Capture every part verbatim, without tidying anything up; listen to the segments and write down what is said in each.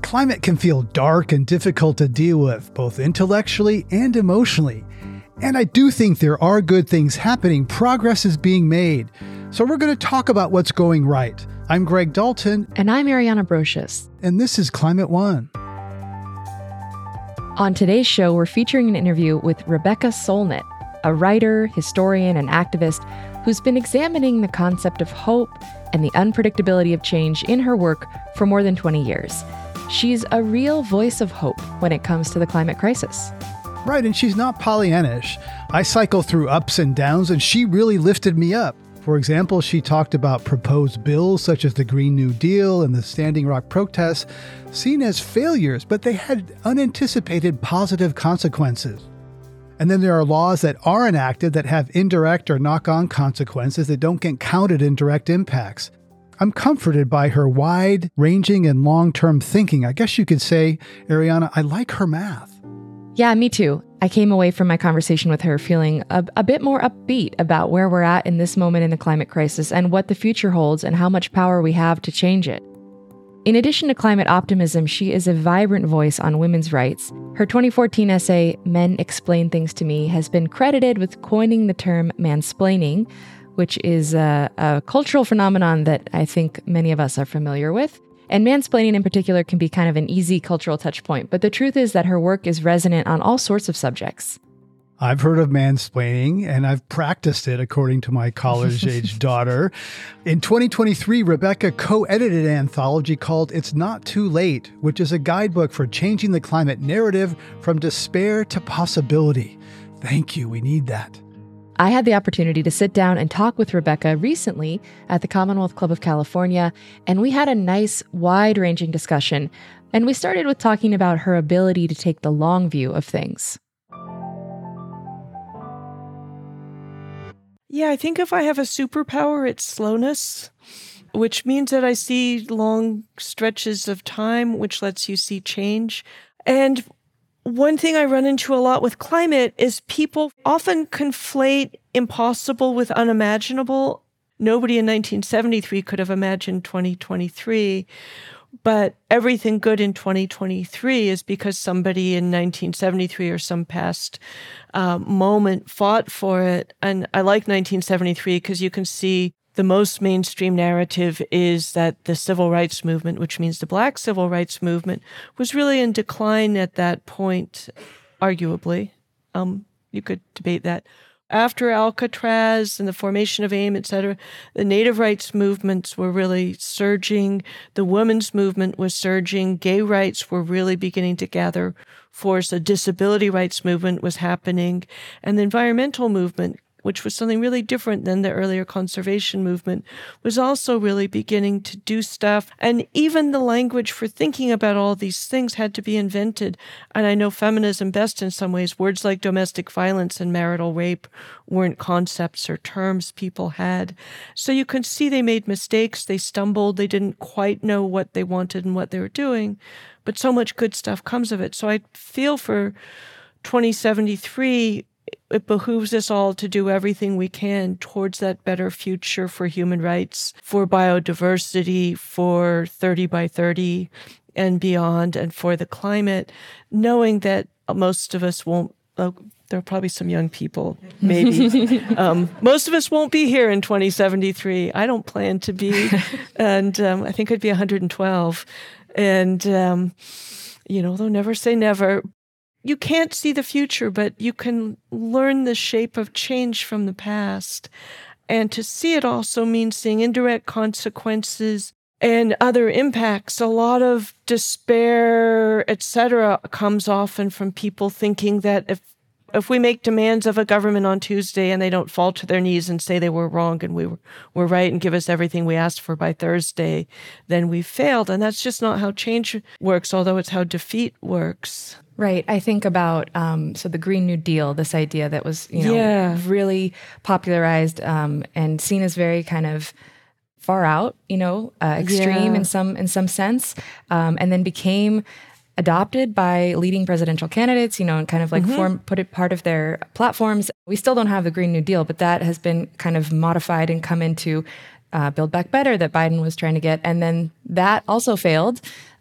Climate can feel dark and difficult to deal with, both intellectually and emotionally. And I do think there are good things happening. Progress is being made. So we're going to talk about what's going right. I'm Greg Dalton. And I'm Ariana Brocious. And this is Climate One. On today's show, we're featuring an interview with Rebecca Solnit, a writer, historian, and activist who's been examining the concept of hope and the unpredictability of change in her work for more than twenty years. She's a real voice of hope when it comes to the climate crisis. Right, and she's not Pollyannish. I cycle through ups and downs, and she really lifted me up. For example, she talked about proposed bills such as the Green New Deal and the Standing Rock protests, seen as failures, but they had unanticipated positive consequences. And then there are laws that are enacted that have indirect or knock-on consequences that don't get counted in direct impacts. I'm comforted by her wide-ranging and long-term thinking. I guess you could say, Ariana, I like her math. Yeah, me too. I came away from my conversation with her feeling a, a bit more upbeat about where we're at in this moment in the climate crisis and what the future holds and how much power we have to change it. In addition to climate optimism, she is a vibrant voice on women's rights. Her twenty fourteen essay, Men Explain Things to Me, has been credited with coining the term mansplaining, which is a, a cultural phenomenon that I think many of us are familiar with. And mansplaining in particular can be kind of an easy cultural touch point, but the truth is that her work is resonant on all sorts of subjects. I've heard of mansplaining, and I've practiced it, according to my college-age daughter. In twenty twenty-three, Rebecca co-edited an anthology called It's Not Too Late, which is a guidebook for changing the climate narrative from despair to possibility. Thank you. We need that. I had the opportunity to sit down and talk with Rebecca recently at the Commonwealth Club of California, and we had a nice, wide-ranging discussion. And we started with talking about her ability to take the long view of things. Yeah, I think if I have a superpower, it's slowness, which means that I see long stretches of time, which lets you see change. And one thing I run into a lot with climate is people often conflate impossible with unimaginable. Nobody in nineteen seventy-three could have imagined twenty twenty-three, but everything good in twenty twenty-three is because somebody in nineteen seventy-three or some past uh, moment fought for it. And I like nineteen seventy-three because you can see the most mainstream narrative is that the civil rights movement, which means the Black civil rights movement, was really in decline at that point, arguably. Um, you could debate that. After Alcatraz and the formation of AIM, et cetera, the native rights movements were really surging. The women's movement was surging. Gay rights were really beginning to gather force. A disability rights movement was happening. And the environmental movement, which was something really different than the earlier conservation movement, was also really beginning to do stuff. And even the language for thinking about all these things had to be invented. And I know feminism best in some ways. Words like domestic violence and marital rape weren't concepts or terms people had. So you can see they made mistakes. They stumbled. They didn't quite know what they wanted and what they were doing. But so much good stuff comes of it. So I feel for twenty seventy-three, it behooves us all to do everything we can towards that better future for human rights, for biodiversity, for thirty by thirty and beyond, and for the climate, knowing that most of us won't, uh, there are probably some young people, maybe. um, most of us won't be here in twenty seventy-three. I don't plan to be, and um, I think I'd be one hundred twelve. And, um, you know, they'll never say never. You can't see the future, but you can learn the shape of change from the past. And to see it also means seeing indirect consequences and other impacts. A lot of despair, et cetera, comes often from people thinking that if if we make demands of a government on Tuesday and they don't fall to their knees and say they were wrong and we were, were right and give us everything we asked for by Thursday, then we failed. And that's just not how change works, although it's how defeat works. Right. I think about, um, so the Green New Deal, this idea that was, you know, yeah. really popularized um, and seen as very kind of far out, you know, uh, extreme yeah. in some in some sense, um, and then became adopted by leading presidential candidates, you know, and kind of like mm-hmm. form put it part of their platforms. We still don't have the Green New Deal, but that has been kind of modified and come into uh, Build Back Better that Biden was trying to get. And then that also failed.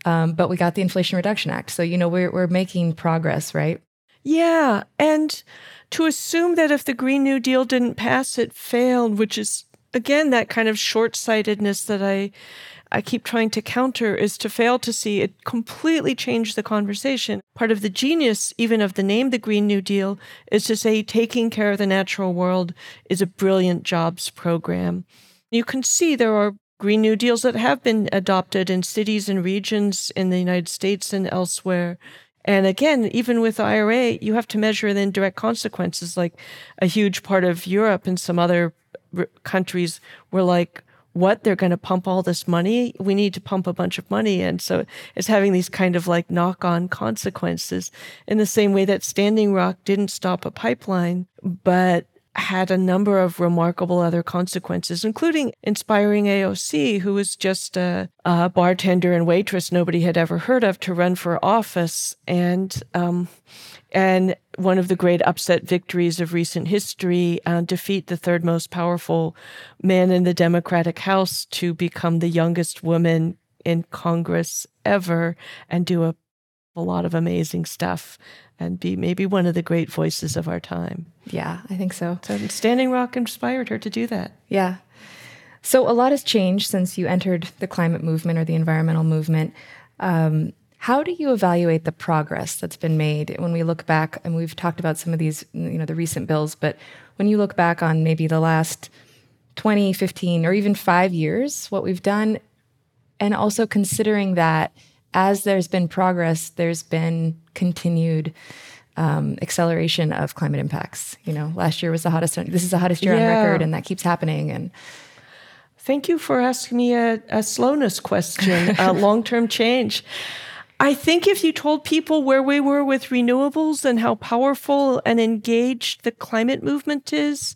Um, but we got the Inflation Reduction Act. So, you know, we're, we're making progress, right? Yeah. And to assume that if the Green New Deal didn't pass, it failed, which is, again, that kind of short-sightedness that I I keep trying to counter, is to fail to see it completely changed the conversation. Part of the genius, even of the name, the Green New Deal, is to say taking care of the natural world is a brilliant jobs program. You can see there are Green New Deals that have been adopted in cities and regions in the United States and elsewhere. And again, even with the I R A, you have to measure the indirect consequences. Like a huge part of Europe and some other r- countries were like, what, they're going to pump all this money? We need to pump a bunch of money. And so it's having these kind of like knock-on consequences in the same way that Standing Rock didn't stop a pipeline, but had a number of remarkable other consequences, including inspiring A O C, who was just a, a bartender and waitress nobody had ever heard of, to run for office. And um, and one of the great upset victories of recent history, uh, defeat the third most powerful man in the Democratic House to become the youngest woman in Congress ever and do a, a lot of amazing stuff and be maybe one of the great voices of our time. Yeah, I think so. So Standing Rock inspired her to do that. Yeah. So a lot has changed since you entered the climate movement or the environmental movement. Um, how do you evaluate the progress that's been made when we look back? And we've talked about some of these, you know, the recent bills, but when you look back on maybe the last twenty, fifteen, or even five years, what we've done, and also considering that as there's been progress, there's been continued um, acceleration of climate impacts. You know, last year was the hottest, this is the hottest year yeah. on record, and that keeps happening. And thank you for asking me a, a slowness question, a long-term change. I think if you told people where we were with renewables and how powerful and engaged the climate movement is,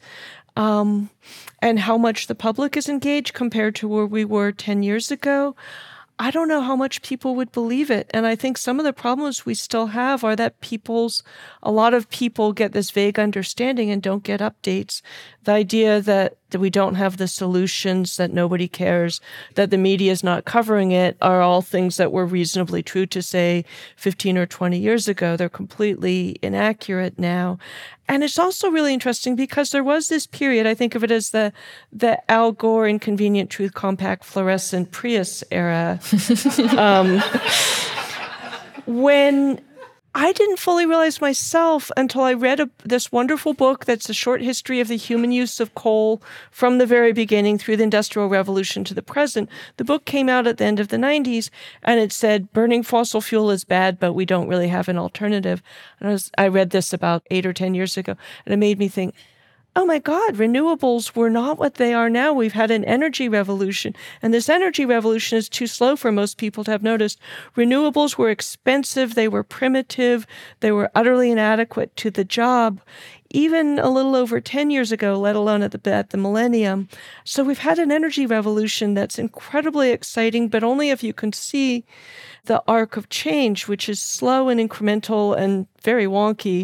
um, and how much the public is engaged compared to where we were ten years ago, I don't know how much people would believe it. And I think some of the problems we still have are that people's, a lot of people get this vague understanding and don't get updates. The idea that, that we don't have the solutions, that nobody cares, that the media is not covering it, are all things that were reasonably true to say fifteen or twenty years ago. They're completely inaccurate now. And it's also really interesting because there was this period, I think of it as the the Al Gore Inconvenient Truth Compact fluorescent Prius era, um, when I didn't fully realize myself until I read a, this wonderful book that's a short history of the human use of coal from the very beginning through the Industrial Revolution to the present. The book came out at the end of the nineties, and it said, burning fossil fuel is bad, but we don't really have an alternative. And I, was, I read this about eight or ten years ago, and it made me think, oh my God, renewables were not what they are now. We've had an energy revolution, and this energy revolution is too slow for most people to have noticed. Renewables were expensive, they were primitive, they were utterly inadequate to the job, even a little over ten years ago, let alone at the, at the millennium. So we've had an energy revolution that's incredibly exciting, but only if you can see the arc of change, which is slow and incremental and very wonky.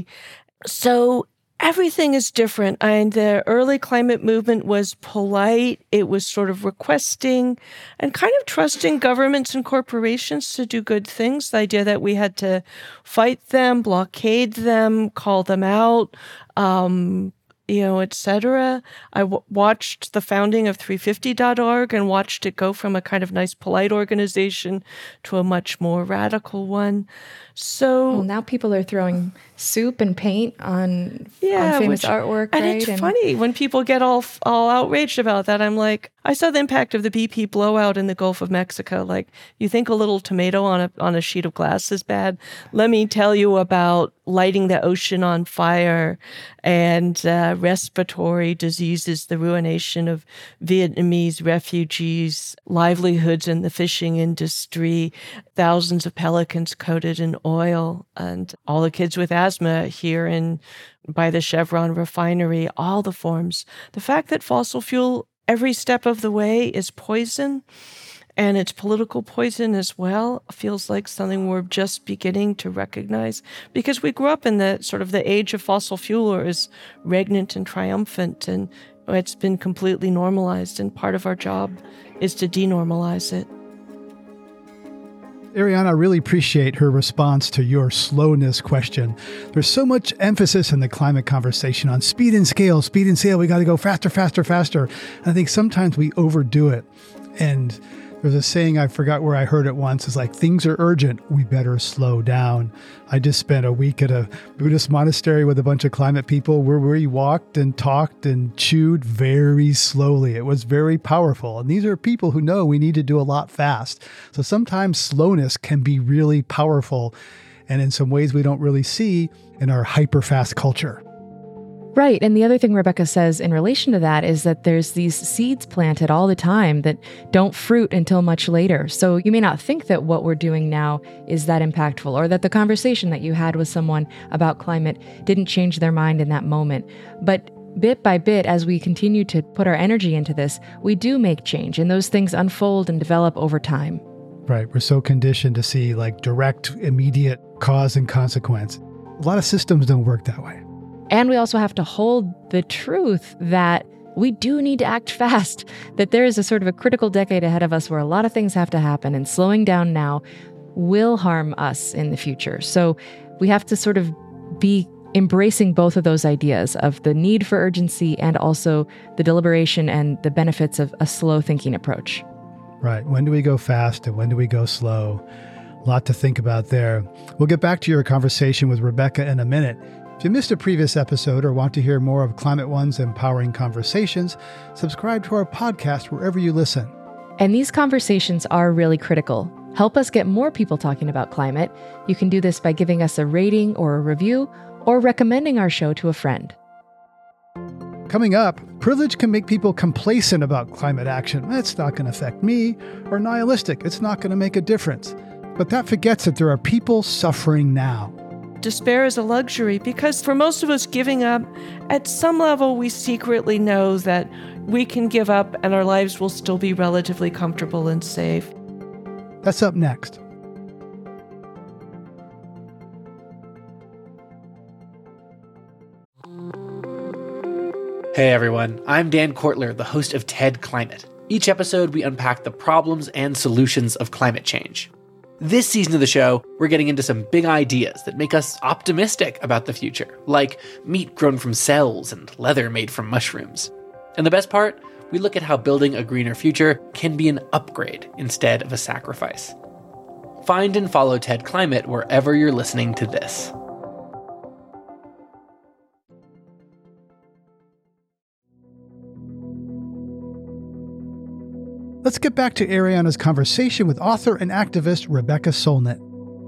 So everything is different. And the early climate movement was polite. It was sort of requesting and kind of trusting governments and corporations to do good things. The idea that we had to fight them, blockade them, call them out, um, you know, et cetera. I w- watched the founding of three fifty dot org and watched it go from a kind of nice, polite organization to a much more radical one. So well, now people are throwing soup and paint on, yeah, on famous which, artwork, and right? it's and funny when people get all all outraged about that. I'm like, I saw the impact of the B P blowout in the Gulf of Mexico. Like, you think a little tomato on a on a sheet of glass is bad? Let me tell you about lighting the ocean on fire and uh, respiratory diseases, the ruination of Vietnamese refugees, livelihoods in the fishing industry, thousands of pelicans coated in oil, and all the kids with asthma here in by the Chevron refinery, all the forms. The fact that fossil fuel every step of the way is poison, and it's political poison as well, feels like something we're just beginning to recognize, because we grew up in the sort of the age of fossil fuel is regnant and triumphant, and it's been completely normalized, and part of our job is to denormalize it. Ariana, I really appreciate her response to your slowness question. There's so much emphasis in the climate conversation on speed and scale, speed and scale. We got to go faster, faster, faster. And I think sometimes we overdo it. And there's a saying, I forgot where I heard it once, it's like, things are urgent, we better slow down. I just spent a week at a Buddhist monastery with a bunch of climate people where we walked and talked and chewed very slowly. It was very powerful. And these are people who know we need to do a lot fast. So sometimes slowness can be really powerful, and in some ways we don't really see in our hyper-fast culture. Right. And the other thing Rebecca says in relation to that is that there's these seeds planted all the time that don't fruit until much later. So you may not think that what we're doing now is that impactful, or that the conversation that you had with someone about climate didn't change their mind in that moment. But bit by bit, as we continue to put our energy into this, we do make change, and those things unfold and develop over time. Right. We're so conditioned to see like direct, immediate cause and consequence. A lot of systems don't work that way. And we also have to hold the truth that we do need to act fast, that there is a sort of a critical decade ahead of us where a lot of things have to happen, and slowing down now will harm us in the future. So we have to sort of be embracing both of those ideas of the need for urgency and also the deliberation and the benefits of a slow thinking approach. Right. When do we go fast and when do we go slow? A lot to think about there. We'll get back to your conversation with Rebecca in a minute. If you missed a previous episode or want to hear more of Climate One's empowering conversations, subscribe to our podcast wherever you listen. And these conversations are really critical. Help us get more people talking about climate. You can do this by giving us a rating or a review, or recommending our show to a friend. Coming up, privilege can make people complacent about climate action. It's not going to affect me, or nihilistic. It's not going to make a difference. But that forgets that there are people suffering now. Despair is a luxury because for most of us, giving up, at some level, we secretly know that we can give up and our lives will still be relatively comfortable and safe. That's up next. Hey everyone, I'm Dan Kortler, the host of TED Climate. Each episode, we unpack the problems and solutions of climate change. This season of the show, we're getting into some big ideas that make us optimistic about the future, like meat grown from cells and leather made from mushrooms. And the best part, we look at how building a greener future can be an upgrade instead of a sacrifice. Find and follow TED Climate wherever you're listening to this. Let's get back to Ariana's conversation with author and activist Rebecca Solnit.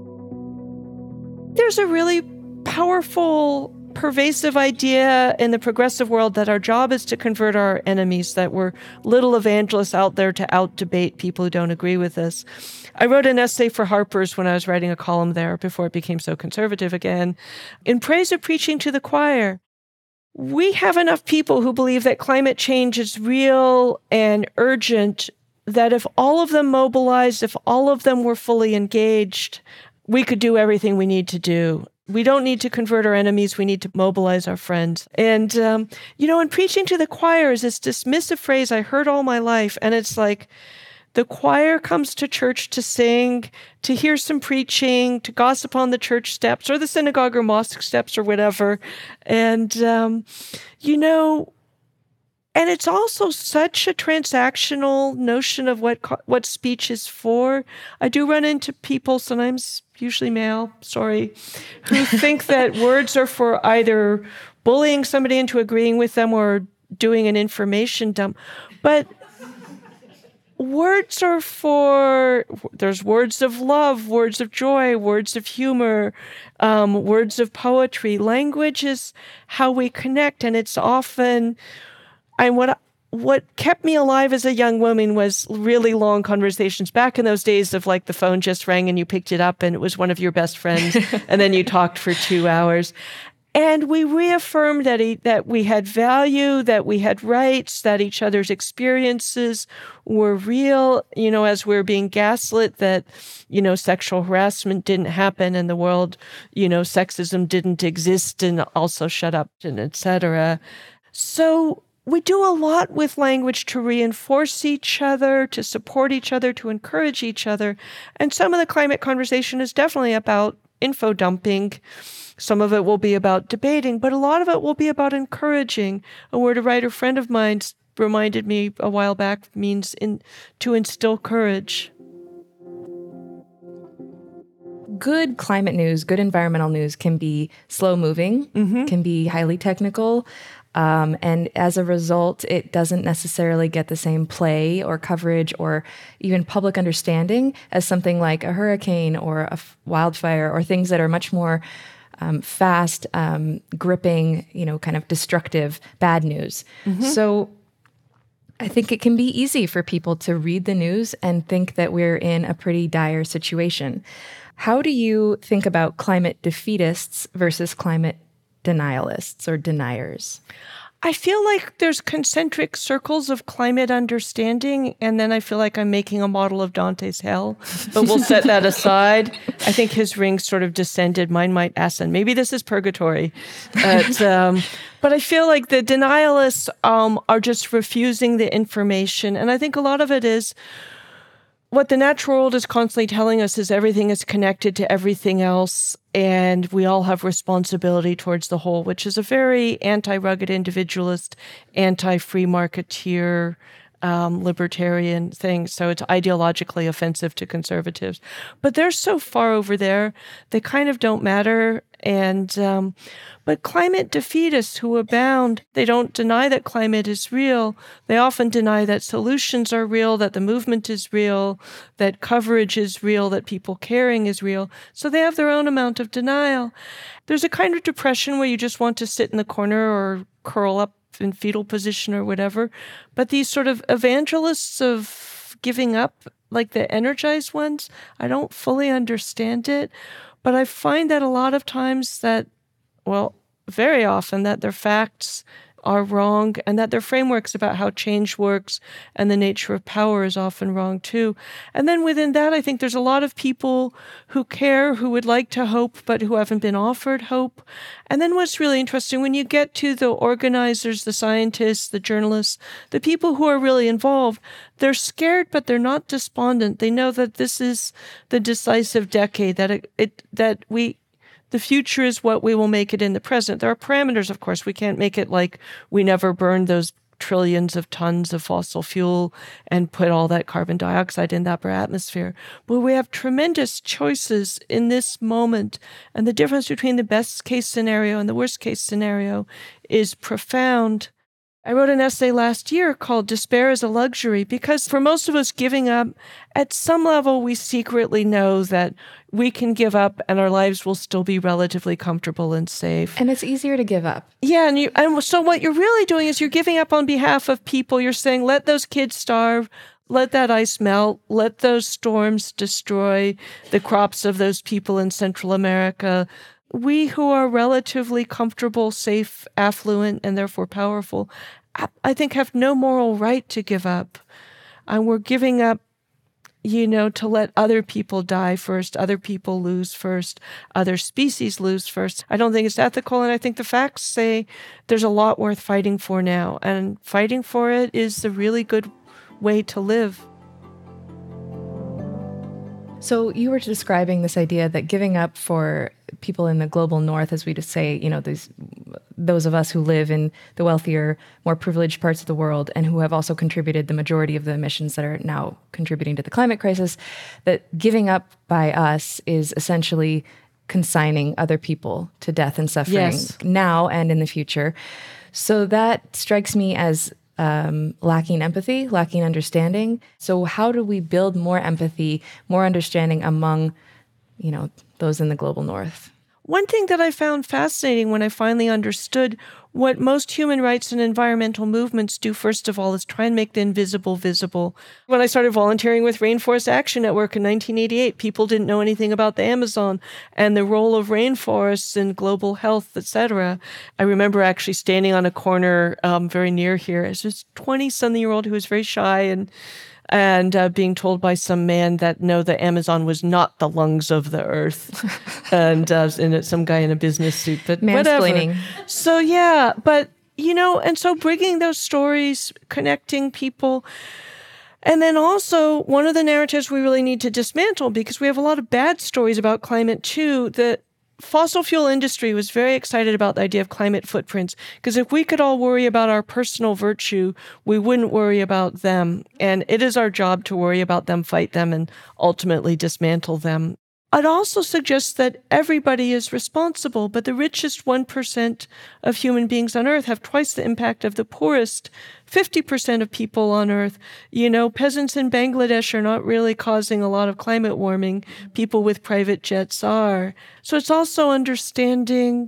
There's a really powerful, pervasive idea in the progressive world that our job is to convert our enemies, that we're little evangelists out there to out-debate people who don't agree with us. I wrote an essay for Harper's when I was writing a column there before it became so conservative again, in praise of preaching to the choir. We have enough people who believe that climate change is real and urgent, that if all of them mobilized, if all of them were fully engaged, we could do everything we need to do. We don't need to convert our enemies. We need to mobilize our friends. And, um, you know, in preaching to the choir is this dismissive phrase I heard all my life. And it's like, the choir comes to church to sing, to hear some preaching, to gossip on the church steps or the synagogue or mosque steps or whatever. And, um, you know, and it's also such a transactional notion of what what speech is for. I do run into people, sometimes usually male, sorry, who think that words are for either bullying somebody into agreeing with them or doing an information dump. But words are for, there's words of love, words of joy, words of humor, um, words of poetry. Language is how we connect, and it's often... And what what kept me alive as a young woman was really long conversations back in those days of like the phone just rang and you picked it up and it was one of your best friends and then you talked for two hours. And we reaffirmed that he, that we had value, that we had rights, that each other's experiences were real, you know, as we we're being gaslit that, you know, sexual harassment didn't happen in the world, you know, sexism didn't exist and also shut up and et cetera. So we do a lot with language to reinforce each other, to support each other, to encourage each other. And some of the climate conversation is definitely about info dumping. Some of it will be about debating, but a lot of it will be about encouraging. A word a writer friend of mine reminded me a while back means in, to instill courage. Good climate news, good environmental news can be slow-moving, mm-hmm. can be highly technical, um, and as a result, it doesn't necessarily get the same play or coverage or even public understanding as something like a hurricane or a f- wildfire or things that are much more um, fast, um, gripping, you know, kind of destructive bad news. Mm-hmm. So I think it can be easy for people to read the news and think that we're in a pretty dire situation. How do you think about climate defeatists versus climate denialists or deniers? I feel like there's concentric circles of climate understanding, and then I feel like I'm making a model of Dante's hell, but we'll set that aside. I think his ring sort of descended, mine might ascend. Maybe this is purgatory. But, um, but I feel like the denialists um, are just refusing the information, and I think a lot of it is what the natural world is constantly telling us is everything is connected to everything else, and we all have responsibility towards the whole, which is a very anti-rugged individualist, anti-free marketeer, um, libertarian thing. So it's ideologically offensive to conservatives. But they're so far over there, they kind of don't matter. And um, but climate defeatists who abound, they don't deny that climate is real. They often deny that solutions are real, that the movement is real, that coverage is real, that people caring is real. So they have their own amount of denial. There's a kind of depression where you just want to sit in the corner or curl up in fetal position or whatever. But these sort of evangelists of giving up, like the energized ones, I don't fully understand it. But I find that a lot of times that, well, very often that their facts are wrong and that their frameworks about how change works and the nature of power is often wrong too. And then within that, I think there's a lot of people who care, who would like to hope, but who haven't been offered hope. And then what's really interesting, when you get to the organizers, the scientists, the journalists, the people who are really involved, they're scared, but they're not despondent. They know that this is the decisive decade, that it, it that we the future is what we will make it in the present. There are parameters, of course. We can't make it like we never burned those trillions of tons of fossil fuel and put all that carbon dioxide in the upper atmosphere. But we have tremendous choices in this moment. And the difference between the best case scenario and the worst case scenario is profound. I wrote an essay last year called Despair is a Luxury, because for most of us, giving up, at some level, we secretly know that we can give up and our lives will still be relatively comfortable and safe. And it's easier to give up. Yeah, and, you, and so what you're really doing is you're giving up on behalf of people. You're saying, let those kids starve, let that ice melt, let those storms destroy the crops of those people in Central America. We who are relatively comfortable, safe, affluent, and therefore powerful, I think have no moral right to give up. And we're giving up, you know, to let other people die first, other people lose first, other species lose first. I don't think it's ethical, and I think the facts say there's a lot worth fighting for now. And fighting for it is the really good way to live. So you were describing this idea that giving up for people in the global north, as we just say, you know, those, those of us who live in the wealthier, more privileged parts of the world and who have also contributed the majority of the emissions that are now contributing to the climate crisis, that giving up by us is essentially consigning other people to death and suffering yes. now and in the future. So that strikes me as Um, lacking empathy, lacking understanding. So how do we build more empathy, more understanding among, you know, those in the global north? One thing that I found fascinating when I finally understood what most human rights and environmental movements do, first of all, is try and make the invisible visible. When I started volunteering with Rainforest Action Network in nineteen eighty-eight, people didn't know anything about the Amazon and the role of rainforests in global health, et cetera. I remember actually standing on a corner um, very near here as this twenty-something-year-old who was very shy and and uh, being told by some man that, no, the Amazon was not the lungs of the earth. and uh, and it's some guy in a business suit, but mansplaining. Whatever. So, yeah, but You know, and so bringing those stories, connecting people. And then also, one of the narratives we really need to dismantle, because we have a lot of bad stories about climate too, the fossil fuel industry was very excited about the idea of climate footprints, because if we could all worry about our personal virtue, we wouldn't worry about them. And it is our job to worry about them, fight them, and ultimately dismantle them. I'd also suggest that everybody is responsible, but the richest one percent of human beings on Earth have twice the impact of the poorest fifty percent of people on Earth. You know, peasants in Bangladesh are not really causing a lot of climate warming. People with private jets are. So it's also understanding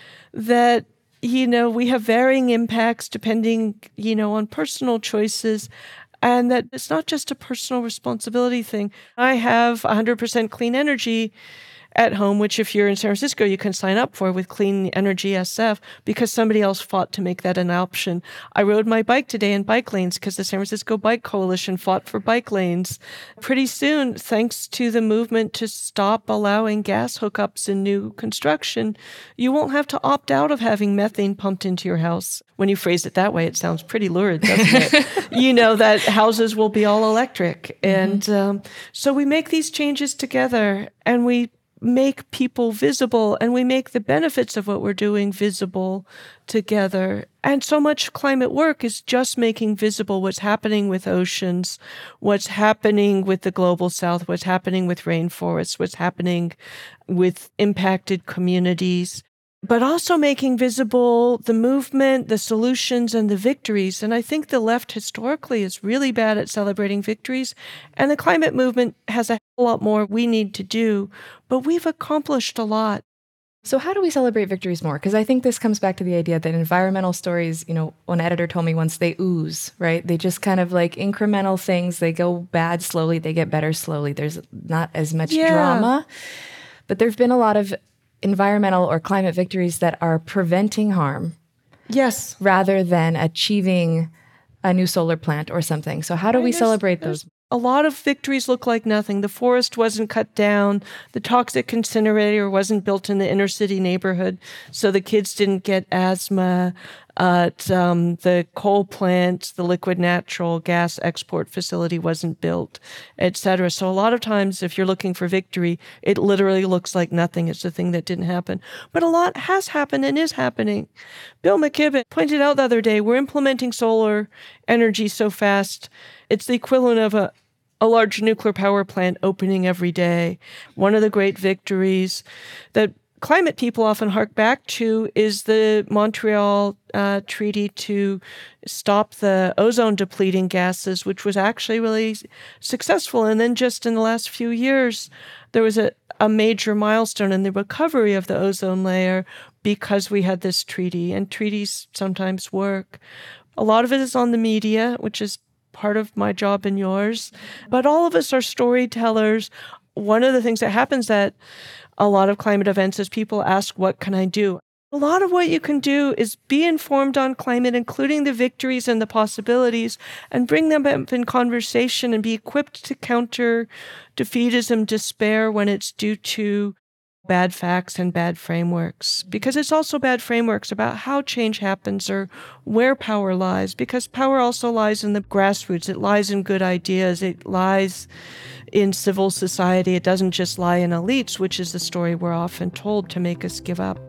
that, you know, we have varying impacts depending, you know, on personal choices. And that it's not just a personal responsibility thing. I have one hundred percent clean energy at home, which if you're in San Francisco, you can sign up for with Clean Energy S F, because somebody else fought to make that an option. I rode my bike today in bike lanes because the San Francisco Bike Coalition fought for bike lanes. Pretty soon, thanks to the movement to stop allowing gas hookups in new construction, you won't have to opt out of having methane pumped into your house. When you phrase it that way, it sounds pretty lurid, doesn't it? You know, that houses will be all electric. And mm-hmm. um, so we make these changes together, and we make people visible, and we make the benefits of what we're doing visible together. And so much climate work is just making visible what's happening with oceans, what's happening with the global south, what's happening with rainforests, what's happening with impacted communities, but also making visible the movement, the solutions, and the victories. And I think the left historically is really bad at celebrating victories, and the climate movement has a lot more we need to do, but we've accomplished a lot. So how do we celebrate victories more? Because I think this comes back to the idea that environmental stories, you know, one editor told me once, they ooze, right? They just kind of like incremental things. They go bad slowly, they get better slowly. There's not as much yeah. drama, but there've been a lot of environmental or climate victories that are preventing harm. Yes. Rather than achieving a new solar plant or something. So how do we celebrate those? A lot of victories look like nothing. The forest wasn't cut down. The toxic incinerator wasn't built in the inner city neighborhood, so the kids didn't get asthma. Uh, um, the coal plant, the liquid natural gas export facility wasn't built, et cetera. So a lot of times, if you're looking for victory, it literally looks like nothing. It's a thing that didn't happen. But a lot has happened and is happening. Bill McKibben pointed out the other day, we're implementing solar energy so fast, it's the equivalent of a a large nuclear power plant opening every day. One of the great victories that climate people often hark back to is the Montreal uh, Treaty to stop the ozone depleting gases, which was actually really successful. And then just in the last few years, there was a, a major milestone in the recovery of the ozone layer because we had this treaty, and treaties sometimes work. A lot of it is on the media, which is part of my job and yours, but all of us are storytellers. One of the things that happens at a lot of climate events is people ask, what can I do? A lot of what you can do is be informed on climate, including the victories and the possibilities, and bring them up in conversation and be equipped to counter defeatism, despair when it's due to bad facts and bad frameworks, because it's also bad frameworks about how change happens or where power lies, because power also lies in the grassroots. It lies in good ideas. It lies in civil society. It doesn't just lie in elites, which is the story we're often told to make us give up.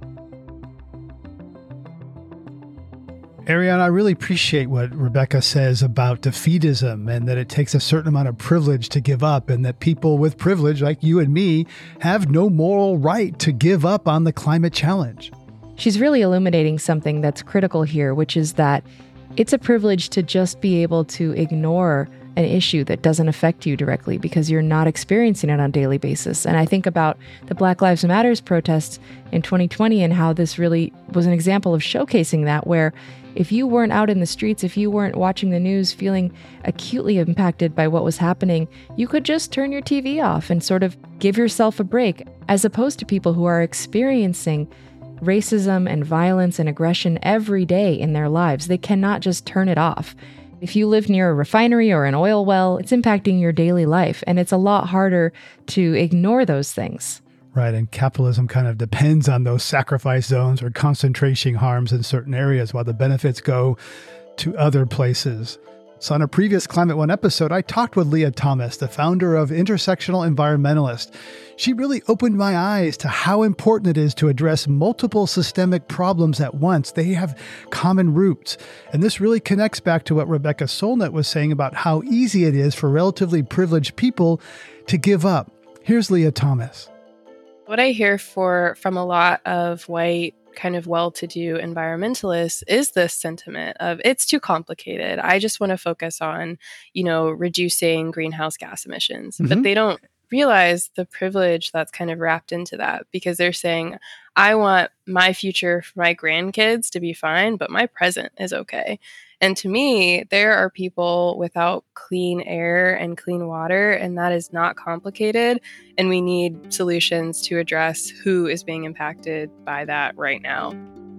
Ariane, I really appreciate what Rebecca says about defeatism, and that it takes a certain amount of privilege to give up, and that people with privilege like you and me have no moral right to give up on the climate challenge. She's really illuminating something that's critical here, which is that it's a privilege to just be able to ignore an issue that doesn't affect you directly because you're not experiencing it on a daily basis. And I think about the Black Lives Matter protests in twenty twenty and how this really was an example of showcasing that, where if you weren't out in the streets, if you weren't watching the news feeling acutely impacted by what was happening, you could just turn your T V off and sort of give yourself a break, as opposed to people who are experiencing racism and violence and aggression every day in their lives. They cannot just turn it off. If you live near a refinery or an oil well, it's impacting your daily life, and it's a lot harder to ignore those things. Right, and capitalism kind of depends on those sacrifice zones or concentration harms in certain areas while the benefits go to other places. So on a previous Climate One episode, I talked with Leah Thomas, the founder of Intersectional Environmentalist. She really opened my eyes to how important it is to address multiple systemic problems at once. They have common roots. And this really connects back to what Rebecca Solnit was saying about how easy it is for relatively privileged people to give up. Here's Leah Thomas. What I hear for from a lot of white kind of well-to-do environmentalists is this sentiment of it's too complicated. I just want to focus on, you know, reducing greenhouse gas emissions. Mm-hmm. But they don't realize the privilege that's kind of wrapped into that, because they're saying, I want my future for my grandkids to be fine, but my present is okay. And to me, there are people without clean air and clean water, and that is not complicated. And we need solutions to address who is being impacted by that right now.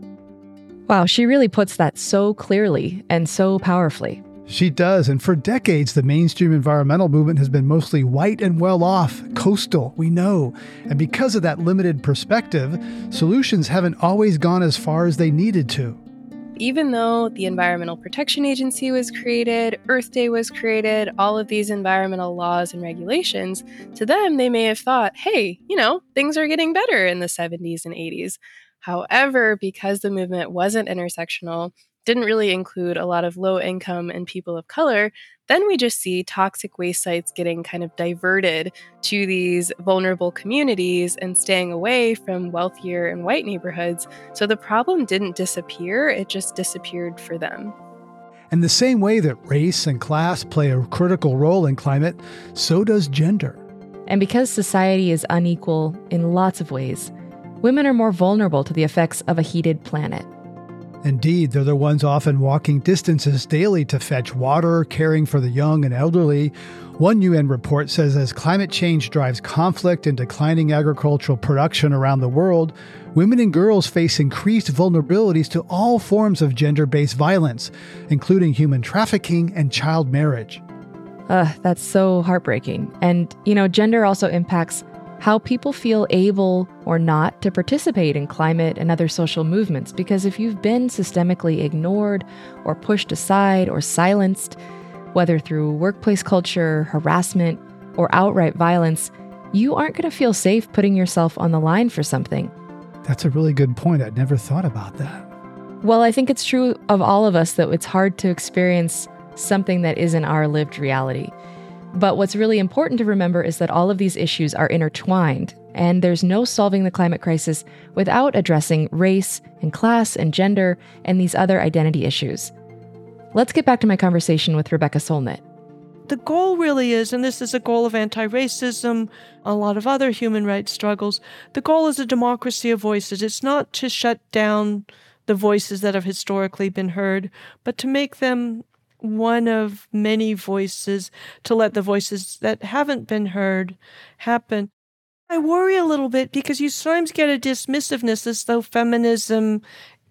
Wow, she really puts that so clearly and so powerfully. She does. And for decades, the mainstream environmental movement has been mostly white and well-off, coastal, we know. And because of that limited perspective, solutions haven't always gone as far as they needed to. Even though the Environmental Protection Agency was created, Earth Day was created, all of these environmental laws and regulations, to them, they may have thought, hey, you know, things are getting better in the seventies and eighties. However, because the movement wasn't intersectional, didn't really include a lot of low income and people of color, then we just see toxic waste sites getting kind of diverted to these vulnerable communities and staying away from wealthier and white neighborhoods. So the problem didn't disappear, it just disappeared for them. And the same way that race and class play a critical role in climate, so does gender. And because society is unequal in lots of ways, women are more vulnerable to the effects of a heated planet. Indeed, they're the ones often walking distances daily to fetch water, caring for the young and elderly. One U N report says as climate change drives conflict and declining agricultural production around the world, women and girls face increased vulnerabilities to all forms of gender-based violence, including human trafficking and child marriage. Ugh, that's so heartbreaking. And, you know, gender also impacts how people feel able or not to participate in climate and other social movements. Because if you've been systemically ignored or pushed aside or silenced, whether through workplace culture, harassment, or outright violence, you aren't going to feel safe putting yourself on the line for something. That's a really good point. I'd never thought about that. Well, I think it's true of all of us that it's hard to experience something that isn't our lived reality. But what's really important to remember is that all of these issues are intertwined, and there's no solving the climate crisis without addressing race and class and gender and these other identity issues. Let's get back to my conversation with Rebecca Solnit. The goal really is, and this is a goal of anti-racism, a lot of other human rights struggles, the goal is a democracy of voices. It's not to shut down the voices that have historically been heard, but to make them one of many voices, to let the voices that haven't been heard happen. I worry a little bit because you sometimes get a dismissiveness as though feminism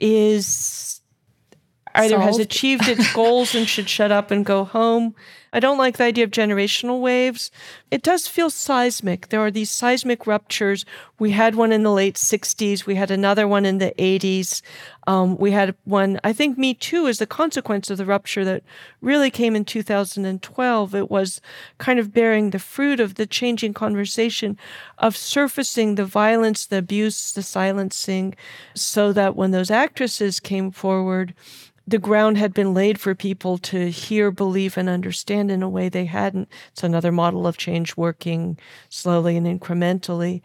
is either Solved. has achieved its goals and should shut up and go home. I don't like the idea of generational waves. It does feel seismic. There are these seismic ruptures. We had one in the late sixties. We had another one in the eighties. Um, we had one, I think Me Too is the consequence of the rupture that really came in two thousand twelve. It was kind of bearing the fruit of the changing conversation of surfacing the violence, the abuse, the silencing, so that when those actresses came forward, the ground had been laid for people to hear, believe, and understand in a way they hadn't. It's another model of change working slowly and incrementally.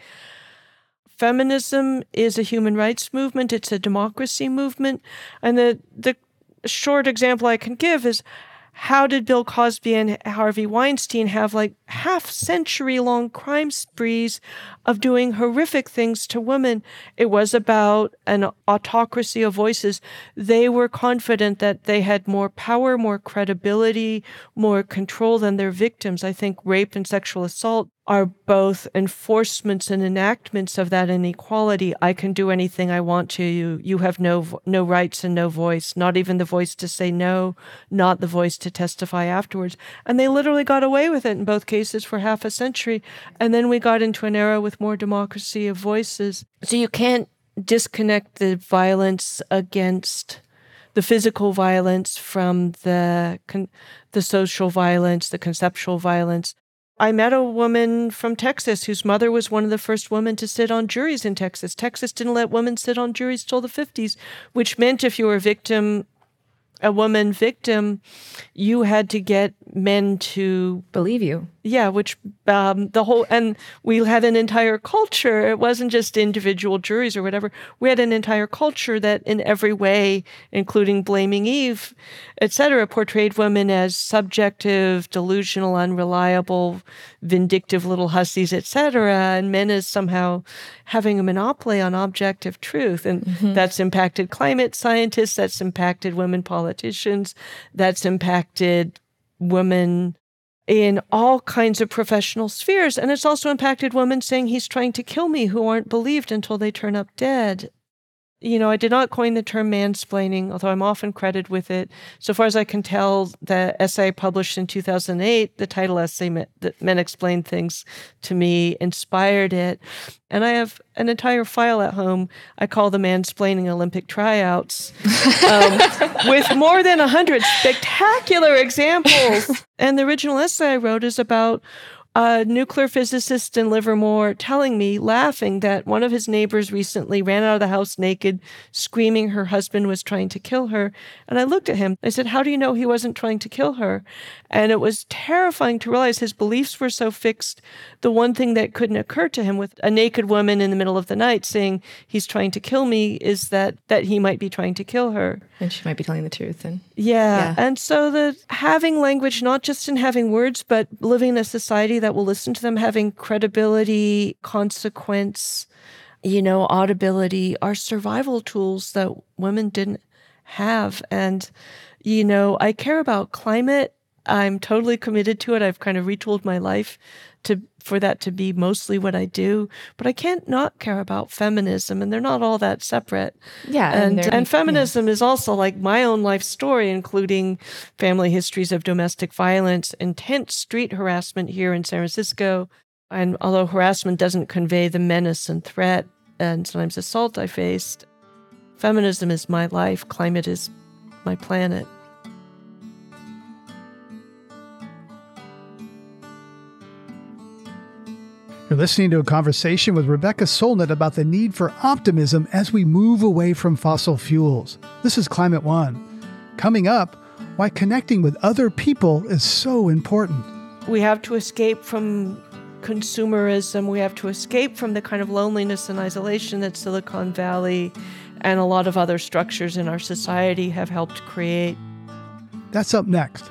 Feminism is a human rights movement. It's a democracy movement. And the, the short example I can give is, how did Bill Cosby and Harvey Weinstein have like half century long crime sprees of doing horrific things to women? It was about an autocracy of voices. They were confident that they had more power, more credibility, more control than their victims. I think rape and sexual assault are both enforcements and enactments of that inequality. I can do anything I want to you. You have no no rights and no voice, not even the voice to say no, not the voice to testify afterwards. And they literally got away with it in both cases. cases for half a century. And then we got into an era with more democracy of voices. So you can't disconnect the violence against the physical violence from the con- the social violence, the conceptual violence. I met a woman from Texas whose mother was one of the first women to sit on juries in Texas. Texas didn't let women sit on juries till the fifties, which meant if you were a victim, a woman victim, you had to get men to believe you. Yeah, which um, the whole, and we had an entire culture. It wasn't just individual juries or whatever. We had an entire culture that in every way, including blaming Eve, et cetera, portrayed women as subjective, delusional, unreliable, vindictive little hussies, et cetera, and men as somehow having a monopoly on objective truth. And mm-hmm. that's impacted climate scientists, that's impacted women politicians, that's impacted women in all kinds of professional spheres. And it's also impacted women saying he's trying to kill me who aren't believed until they turn up dead. You know, I did not coin the term mansplaining, although I'm often credited with it. So far as I can tell, the essay I published in two thousand eight, the title essay, that Men Explain Things to Me, inspired it. And I have an entire file at home I call the Mansplaining Olympic Tryouts, um, with more than one hundred spectacular examples. And the original essay I wrote is about a nuclear physicist in Livermore telling me, laughing, that one of his neighbors recently ran out of the house naked, screaming her husband was trying to kill her. And I looked at him. I said, how do you know he wasn't trying to kill her? And it was terrifying to realize his beliefs were so fixed. The one thing that couldn't occur to him with a naked woman in the middle of the night saying he's trying to kill me is that that he might be trying to kill her. And she might be telling the truth. And yeah. yeah. And so the having language, not just in having words, but living in a society that will listen to them, having credibility, consequence, you know, audibility, are survival tools that women didn't have. And, you know, I care about climate. I'm totally committed to it. I've kind of retooled my life to for that to be mostly what I do. But I can't not care about feminism, and they're not all that separate. Yeah. And and, and feminism yeah. is also like my own life story, including family histories of domestic violence, intense street harassment here in San Francisco. And although harassment doesn't convey the menace and threat and sometimes assault I faced, feminism is my life. Climate is my planet. You're listening to a conversation with Rebecca Solnit about the need for optimism as we move away from fossil fuels. This is Climate One. Coming up, why connecting with other people is so important. We have to escape from consumerism. We have to escape from the kind of loneliness and isolation that Silicon Valley and a lot of other structures in our society have helped create. That's up next.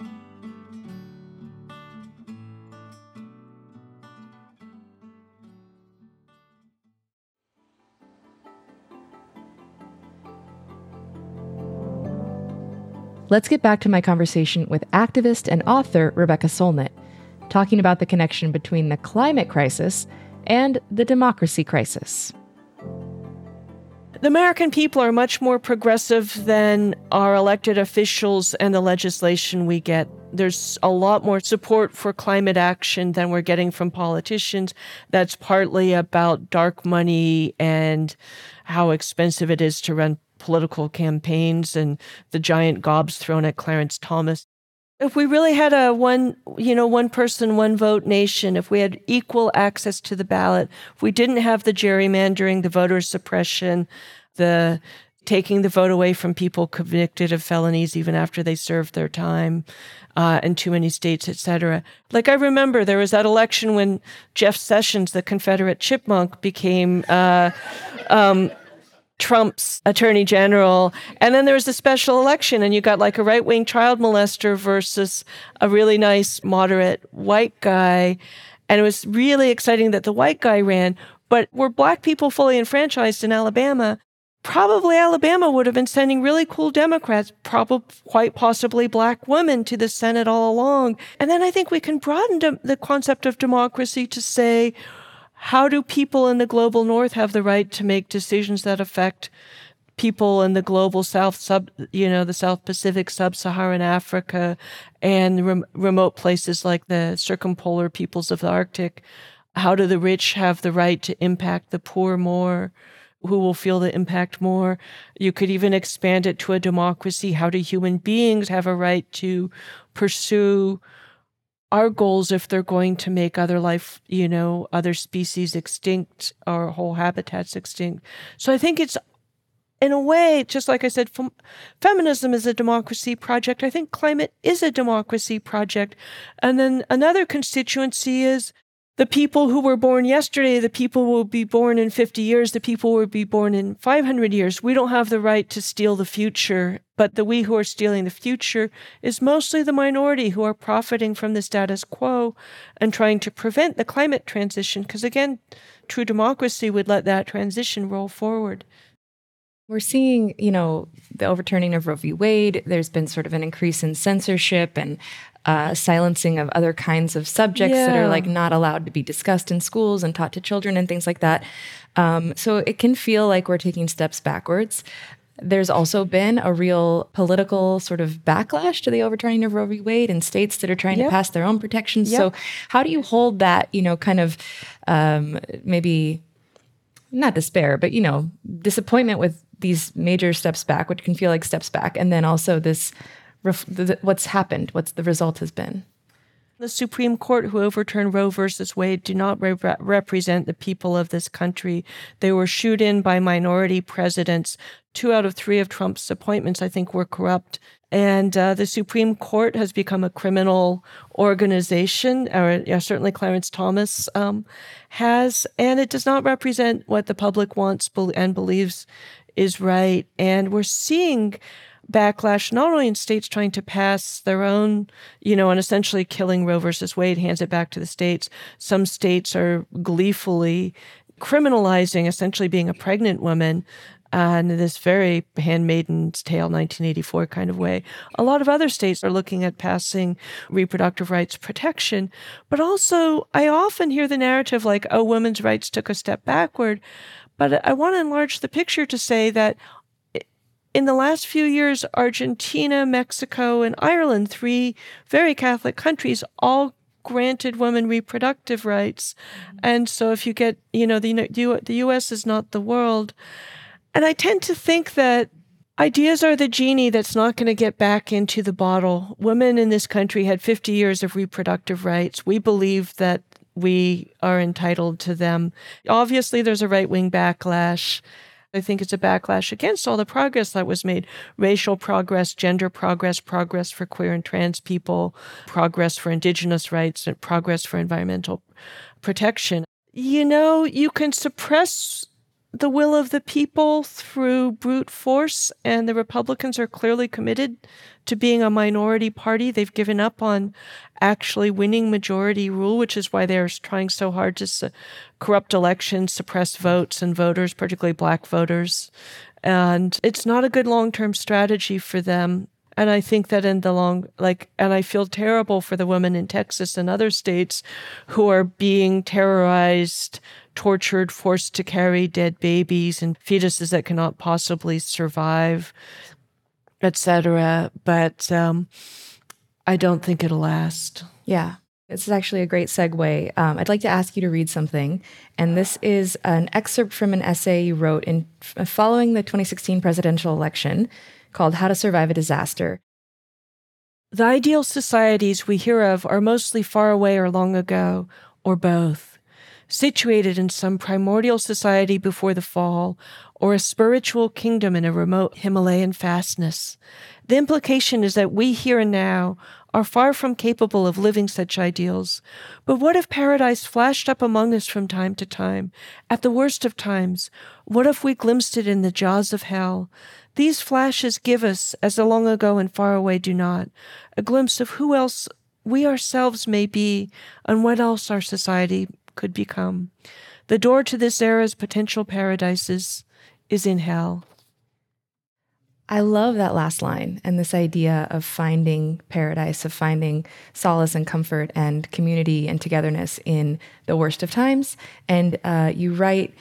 Let's get back to my conversation with activist and author Rebecca Solnit, talking about the connection between the climate crisis and the democracy crisis. The American people are much more progressive than our elected officials and the legislation we get. There's a lot more support for climate action than we're getting from politicians. That's partly about dark money and how expensive it is to run political campaigns and the giant gobs thrown at Clarence Thomas. If we really had a one, you know, one person, one vote nation, if we had equal access to the ballot, if we didn't have the gerrymandering, the voter suppression, the taking the vote away from people convicted of felonies even after they served their time, uh, in too many states, et cetera. Like I remember there was that election when Jeff Sessions, the Confederate chipmunk, became uh, um, Trump's attorney general. And then there was a special election and you got like a right-wing child molester versus a really nice, moderate white guy. And it was really exciting that the white guy ran. But were black people fully enfranchised in Alabama, probably Alabama would have been sending really cool Democrats, probably quite possibly black women, to the Senate all along. And then I think we can broaden de- the concept of democracy to say, how do people in the global north have the right to make decisions that affect people in the global South, sub, you know, the South Pacific, Sub-Saharan Africa, and rem- remote places like the circumpolar peoples of the Arctic. How do the rich have the right to impact the poor more? Who will feel the impact more? You could even expand it to a democracy. How do human beings have a right to pursue our goals if they're going to make other life, you know, other species extinct or whole habitats extinct? So I think it's, in a way, just like I said, fem- feminism is a democracy project. I think climate is a democracy project. And then another constituency is the people who were born yesterday, the people who will be born in fifty years, the people who will be born in five hundred years. We don't have the right to steal the future, but the we who are stealing the future is mostly the minority who are profiting from the status quo and trying to prevent the climate transition, because again, true democracy would let that transition roll forward. We're seeing, you know, the overturning of Roe v. Wade. There's been sort of an increase in censorship and uh, silencing of other kinds of subjects yeah. that are like not allowed to be discussed in schools and taught to children and things like that. Um, so it can feel like we're taking steps backwards. There's also been a real political sort of backlash to the overturning of Roe v. Wade in states that are trying yep. to pass their own protections. Yep. So how do you hold that, you know, kind of um, maybe not despair, but, you know, disappointment with these major steps back, which can feel like steps back, and then also this, ref- the, what's happened, what's the result has been? The Supreme Court who overturned Roe versus Wade do not re- represent the people of this country. They were shooed in by minority presidents. Two out of three of Trump's appointments, I think, were corrupt. And uh, the Supreme Court has become a criminal organization, or yeah, certainly Clarence Thomas um, has, and it does not represent what the public wants and believes is right. And we're seeing backlash not only in states trying to pass their own, you know, and essentially killing Roe versus Wade, hands it back to the states. Some states are gleefully criminalizing essentially being a pregnant woman uh, in this very Handmaid's Tale nineteen eighty-four kind of way. A lot of other states are looking at passing reproductive rights protection. But also, I often hear the narrative like, oh, women's rights took a step backward. But I want to enlarge the picture to say that in the last few years, Argentina, Mexico, and Ireland, three very Catholic countries, all granted women reproductive rights. And so if you get, you know, the, the U S is not the world. And I tend to think that ideas are the genie that's not going to get back into the bottle. Women in this country had fifty years of reproductive rights. We believe that we are entitled to them. Obviously, there's a right-wing backlash. I think it's a backlash against all the progress that was made. Racial progress, gender progress, progress for queer and trans people, progress for indigenous rights, and progress for environmental protection. You know, you can suppress the will of the people through brute force, and the Republicans are clearly committed to being a minority party. They've given up on actually winning majority rule, which is why they're trying so hard to su- corrupt elections, suppress votes and voters, particularly black voters. And it's not a good long-term strategy for them. And I think that in the long, like, and I feel terrible for the women in Texas and other states who are being terrorized, tortured, forced to carry dead babies and fetuses that cannot possibly survive, et cetera. But um, I don't think it'll last. Yeah. This is actually a great segue. Um, I'd like to ask you to read something. And this is an excerpt from an essay you wrote in following the twenty sixteen presidential election called How to Survive a Disaster. The ideal societies we hear of are mostly far away or long ago, or both, situated in some primordial society before the fall, or a spiritual kingdom in a remote Himalayan fastness. The implication is that we here and now are far from capable of living such ideals. But what if paradise flashed up among us from time to time, at the worst of times? What if we glimpsed it in the jaws of hell? These flashes give us, as the long ago and far away do not, a glimpse of who else we ourselves may be and what else our society could become. The door to this era's potential paradises is in hell. I love that last line and this idea of finding paradise, of finding solace and comfort and community and togetherness in the worst of times. And uh, you write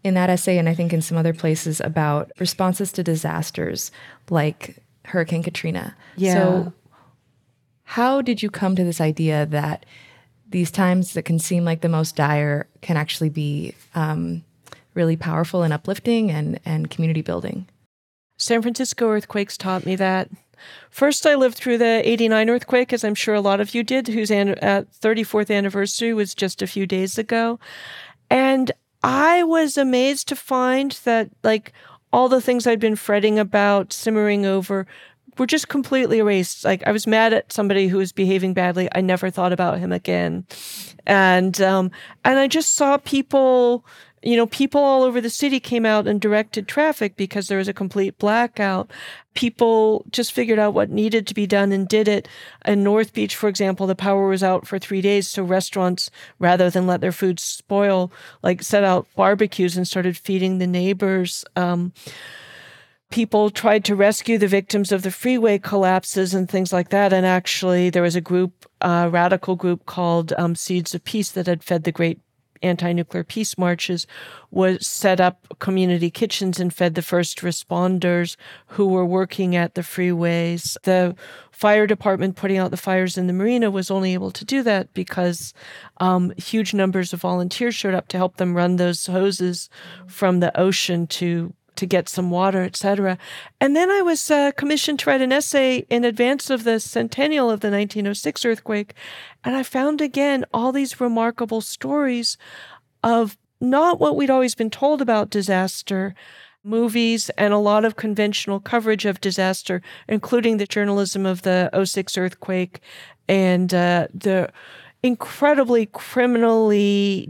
in that essay, and I think in some other places, about responses to disasters like Hurricane Katrina. Yeah. So how did you come to this idea that these times that can seem like the most dire can actually be um, really powerful and uplifting and, and community building? San Francisco earthquakes taught me that. First, I lived through the eighty-nine earthquake, as I'm sure a lot of you did, whose an- uh, thirty-fourth anniversary was just a few days ago. And I was amazed to find that, like, all the things I'd been fretting about, simmering over, were just completely erased. Like, I was mad at somebody who was behaving badly. I never thought about him again. And um, and I just saw people, you know, people all over the city came out and directed traffic because there was a complete blackout. People just figured out what needed to be done and did it. In North Beach, for example, the power was out for three days. So restaurants, rather than let their food spoil, like set out barbecues and started feeding the neighbors. Um, People tried to rescue the victims of the freeway collapses and things like that. And actually, there was a group, a radical group called um, Seeds of Peace that had fed the great anti-nuclear peace marches, was set up community kitchens and fed the first responders who were working at the freeways. The fire department putting out the fires in the marina was only able to do that because um, huge numbers of volunteers showed up to help them run those hoses from the ocean to to get some water, et cetera. And then I was uh, commissioned to write an essay in advance of the centennial of the nineteen oh six earthquake. And I found again all these remarkable stories of not what we'd always been told about disaster, movies and a lot of conventional coverage of disaster, including the journalism of the oh six earthquake and uh, the incredibly criminally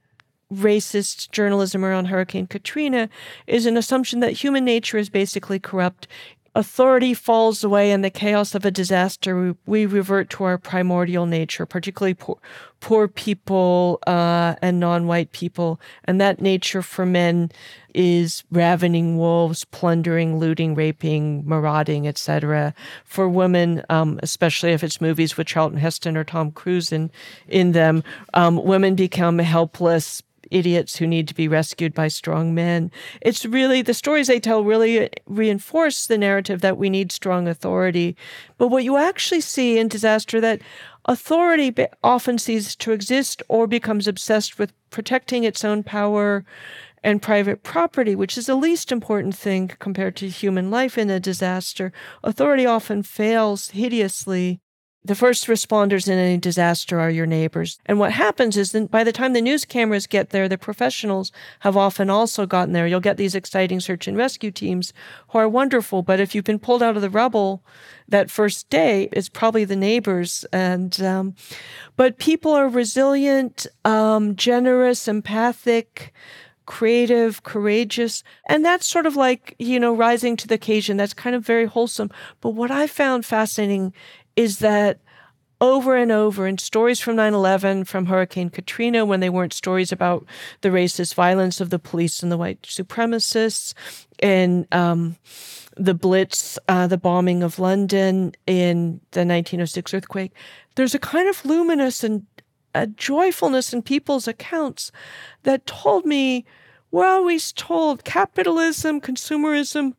racist journalism around Hurricane Katrina, is an assumption that human nature is basically corrupt. Authority falls away in the chaos of a disaster. We, we revert to our primordial nature, particularly poor, poor people uh, and non-white people. And that nature for men is ravening wolves, plundering, looting, raping, marauding, et cetera. For women, um, especially if it's movies with Charlton Heston or Tom Cruise in, in them, um, women become helpless idiots who need to be rescued by strong men. It's really, the stories they tell really reinforce the narrative that we need strong authority. But what you actually see in disaster, that authority often ceases to exist or becomes obsessed with protecting its own power and private property, which is the least important thing compared to human life in a disaster. Authority often fails hideously. The first responders in any disaster are your neighbors. And what happens is that by the time the news cameras get there, the professionals have often also gotten there. You'll get these exciting search and rescue teams who are wonderful, but if you've been pulled out of the rubble that first day, it's probably the neighbors. And um, but people are resilient, um, generous, empathic, creative, courageous. And that's sort of like, you know, rising to the occasion. That's kind of very wholesome. But what I found fascinating is that over and over in stories from nine eleven, from Hurricane Katrina, when they weren't stories about the racist violence of the police and the white supremacists, and um, the Blitz, uh, the bombing of London in the nineteen oh six earthquake, there's a kind of luminous and a joyfulness in people's accounts that told me, we're always told capitalism, consumerism,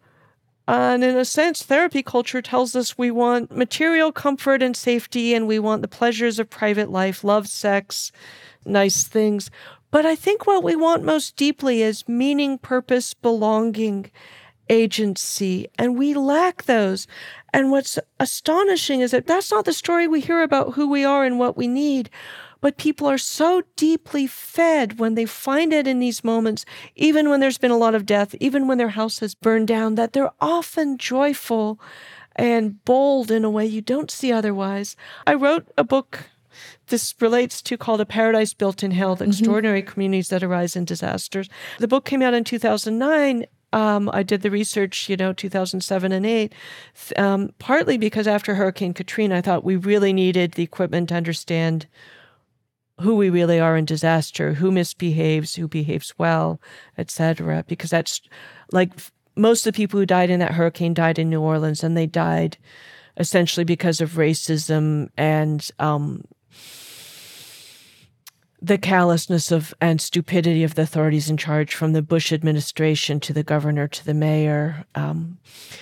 and in a sense, therapy culture tells us we want material comfort and safety, and we want the pleasures of private life, love, sex, nice things. But I think what we want most deeply is meaning, purpose, belonging, agency, and we lack those. And what's astonishing is that that's not the story we hear about who we are and what we need. But people are so deeply fed when they find it in these moments, even when there's been a lot of death, even when their house has burned down, that they're often joyful and bold in a way you don't see otherwise. I wrote a book this relates to called A Paradise Built in Hell, the mm-hmm. Extraordinary Communities That Arise in Disasters. The book came out in two thousand nine. Um, I did the research, you know, two thousand seven and eight, um, partly because after Hurricane Katrina, I thought we really needed the equipment to understand who we really are in disaster, who misbehaves, who behaves well, et cetera. Because that's like most of the people who died in that hurricane died in New Orleans, and they died essentially because of racism and um, the callousness of and stupidity of the authorities in charge, from the Bush administration to the governor to the mayor. Um,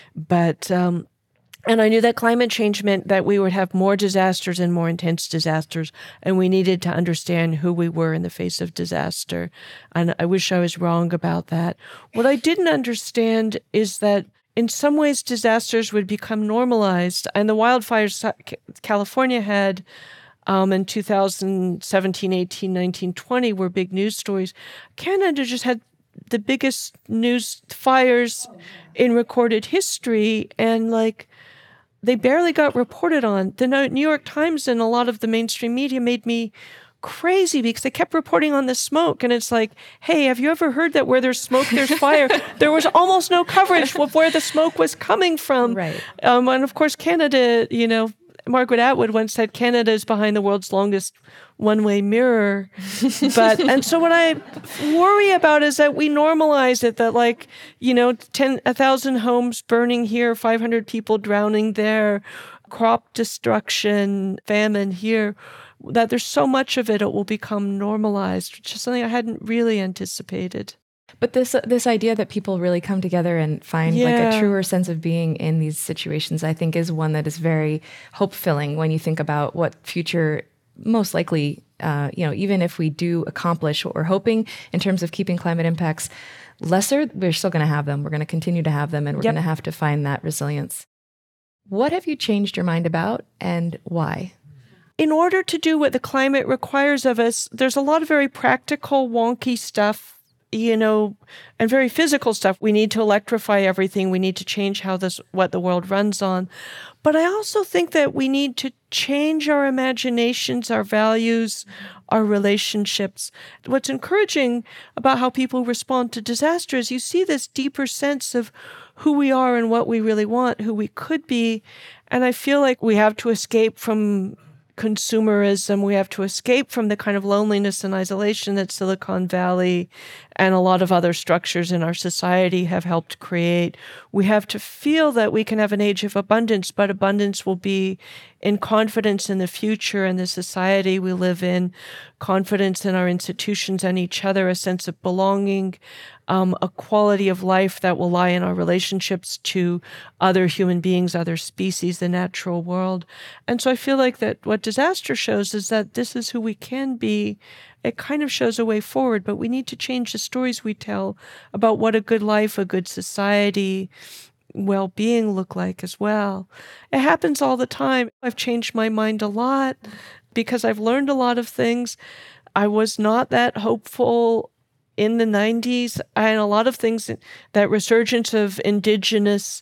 but um, and I knew that climate change meant that we would have more disasters and more intense disasters, and we needed to understand who we were in the face of disaster. And I wish I was wrong about that. What I didn't understand is that in some ways disasters would become normalized, and the wildfires California had Um, in two thousand seventeen, eighteen, nineteen, twenty were big news stories. Canada just had the biggest news fires in recorded history, and like they barely got reported on. The New York Times and a lot of the mainstream media made me crazy because they kept reporting on the smoke, and it's like, hey, have you ever heard that where there's smoke, there's fire? There was almost no coverage of where the smoke was coming from. Right. Um, and of course, Canada, you know, Margaret Atwood once said Canada is behind the world's longest one-way mirror. But and so what I worry about is that we normalize it, that like, you know, ten, a thousand homes burning here, five hundred people drowning there, crop destruction, famine here, that there's so much of it, it will become normalized, which is something I hadn't really anticipated. But this this idea that people really come together and find Yeah. like a truer sense of being in these situations, I think is one that is very hope-filling when you think about what future most likely, uh, you know, even if we do accomplish what we're hoping in terms of keeping climate impacts lesser, we're still going to have them. We're going to continue to have them, and we're Yep. going to have to find that resilience. What have you changed your mind about, and why? In order to do what the climate requires of us, there's a lot of very practical, wonky stuff, you know, and very physical stuff. We need to electrify everything. We need to change how this, what the world runs on. But I also think that we need to change our imaginations, our values, our relationships. What's encouraging about how people respond to disaster is you see this deeper sense of who we are and what we really want, who we could be. And I feel like we have to escape from consumerism. We have to escape from the kind of loneliness and isolation that Silicon Valley and a lot of other structures in our society have helped create. We have to feel that we can have an age of abundance, but abundance will be in confidence in the future and the society we live in, confidence in our institutions and each other, a sense of belonging, um, a quality of life that will lie in our relationships to other human beings, other species, the natural world. And so I feel like that what disaster shows is that this is who we can be. It kind of shows a way forward, but we need to change the stories we tell about what a good life, a good society, well-being look like as well. It happens all the time. I've changed my mind a lot because I've learned a lot of things. I was not that hopeful in the nineties, and a lot of things, that resurgence of indigenous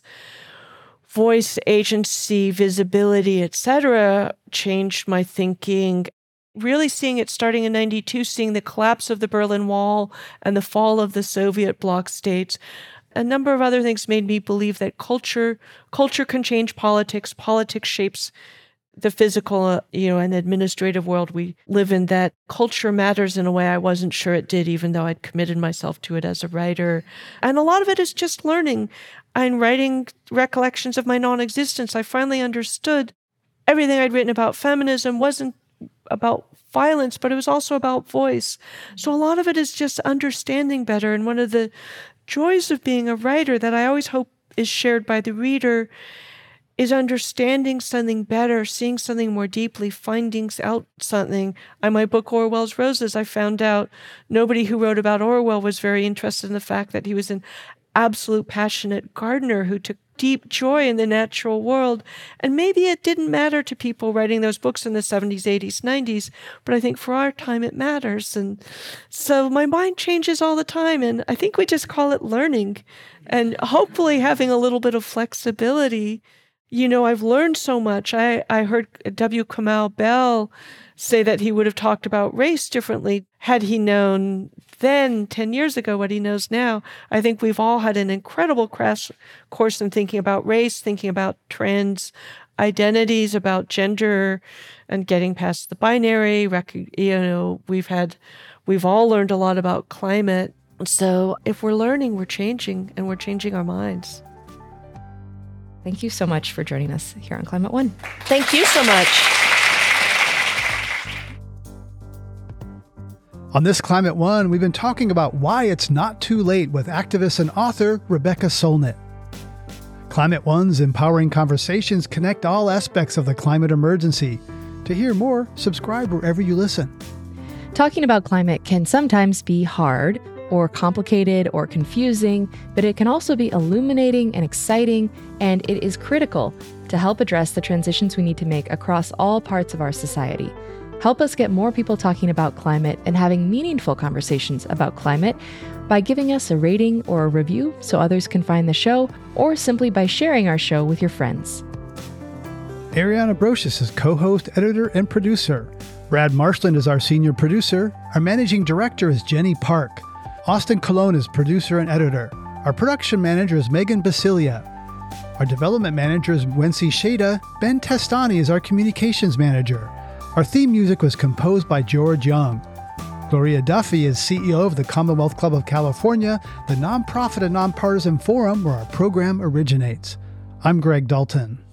voice, agency, visibility, et cetera, changed my thinking. Really seeing it starting in ninety-two, seeing the collapse of the Berlin Wall and the fall of the Soviet bloc states. A number of other things made me believe that culture, culture can change politics. Politics shapes the physical, uh, you know, and administrative world we live in. That culture matters in a way I wasn't sure it did, even though I'd committed myself to it as a writer. And a lot of it is just learning. I'm writing recollections of my non-existence. I finally understood everything I'd written about feminism wasn't about violence, but it was also about voice. So a lot of it is just understanding better. And one of the joys of being a writer that I always hope is shared by the reader is understanding something better, seeing something more deeply, finding out something. In my book, Orwell's Roses, I found out nobody who wrote about Orwell was very interested in the fact that he was an absolute passionate gardener who took deep joy in the natural world. And maybe it didn't matter to people writing those books in the seventies, eighties, nineties, but I think for our time it matters. And so my mind changes all the time, and I think we just call it learning and hopefully having a little bit of flexibility. You know, I've learned so much. I, I heard W. Kamau Bell say that he would have talked about race differently had he known then, ten years ago, what he knows now. I think we've all had an incredible crash course in thinking about race, thinking about trans identities, about gender, and getting past the binary. You know, we've had, we've all learned a lot about climate. So if we're learning, we're changing, and we're changing our minds. Thank you so much for joining us here on Climate One. Thank you so much. On this Climate One, we've been talking about why it's not too late with activist and author Rebecca Solnit. Climate One's empowering conversations connect all aspects of the climate emergency. To hear more, subscribe wherever you listen. Talking about climate can sometimes be hard or complicated or confusing, but it can also be illuminating and exciting, and it is critical to help address the transitions we need to make across all parts of our society. Help us get more people talking about climate and having meaningful conversations about climate by giving us a rating or a review so others can find the show, or simply by sharing our show with your friends. Ariana Brocious is co-host, editor, and producer. Brad Marshland is our senior producer. Our managing director is Jenny Park. Austin Colon is producer and editor. Our production manager is Megan Basilia. Our development manager is Wency Shada. Ben Testani is our communications manager. Our theme music was composed by George Young. Gloria Duffy is C E O of the Commonwealth Club of California, the nonprofit and nonpartisan forum where our program originates. I'm Greg Dalton.